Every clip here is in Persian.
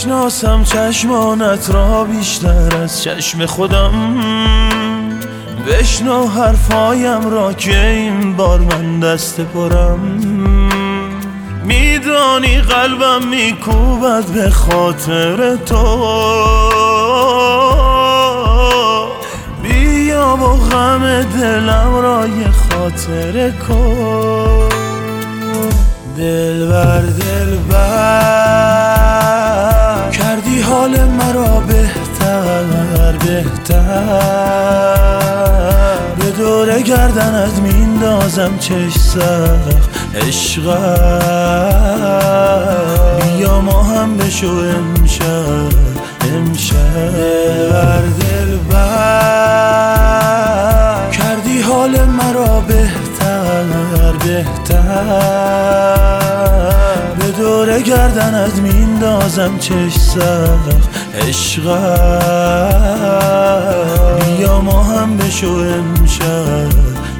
بشناسم چشمانت را بیشتر از چشم خودم، بشنو حرفایم را که این بار من دست پرم. میدانی قلبم میکوبد به خاطر تو، بیا با غم دلم را یه خاطره کن. دلبر دلبر کردی حال مرا بهتر به دور گردنت میندازم چشم سخت عشقم، بیا ما هم بشو امشب. دلبر دلبر کردی حال مرا بهتر به دور گردنت میندازم چشم سخت عشقم، بیا ما هم بشو امشب.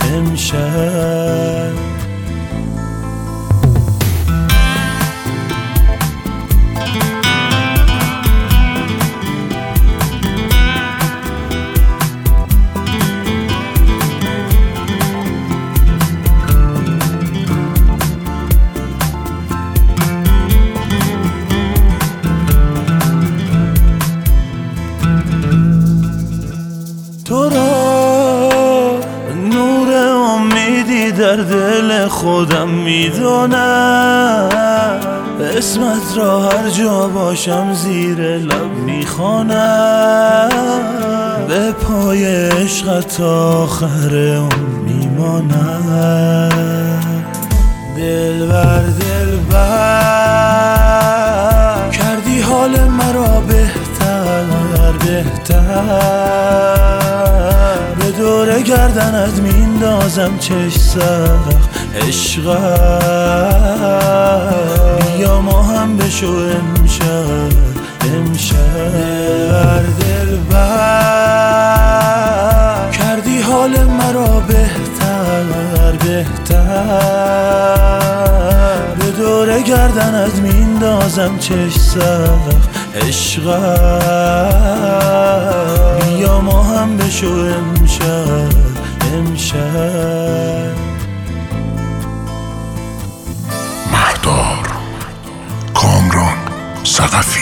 تو را نور امیدی در دل خودم میدونم، اسمت را هر جا باشم زیر لب میخوانم، به پای عشقت تا آخر عمر میمانم. دلبر دلبر کردی حال مرا بهتر به دور گردنت میندازم چشم سخت عشقم، بیا ما هم بشو امشب. دلبر دلبر کردی حال مرا بهتر به دور گردنت میندازم چشم سخت عشقم، بیا ما هم بشو امشب. مهدار کامران ثقفی.